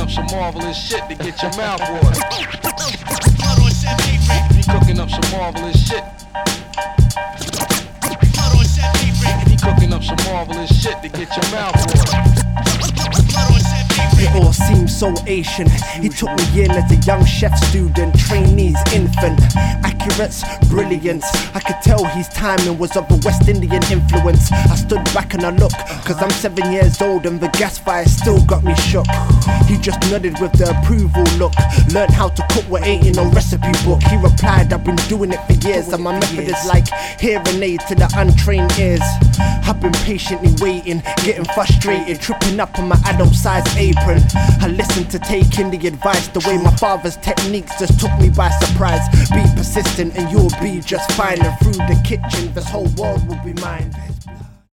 up some marvelous shit to get your mouth watered. He cooking up some marvelous shit. He cooking up some marvelous shit to get your mouth watered. It all seems so Asian. He took me in as a young chef student, trainees, infant, accurates, brilliance. I could tell his timing was of a West Indian influence. I stood back and I looked, cause I'm 7 years old and the gas fire still got me shook. He just nodded with the approval look. Learned how to cook what ain't in no recipe book. He replied, I've been doing it for years, and my method is like hearing aid to the untrained ears. I've been patiently waiting, getting frustrated, tripping up on my adult-sized apron. I listened to taking the advice. The way my father's techniques just took me by surprise. Be persistent and you'll be just fine. And through the kitchen, this whole world will be mine.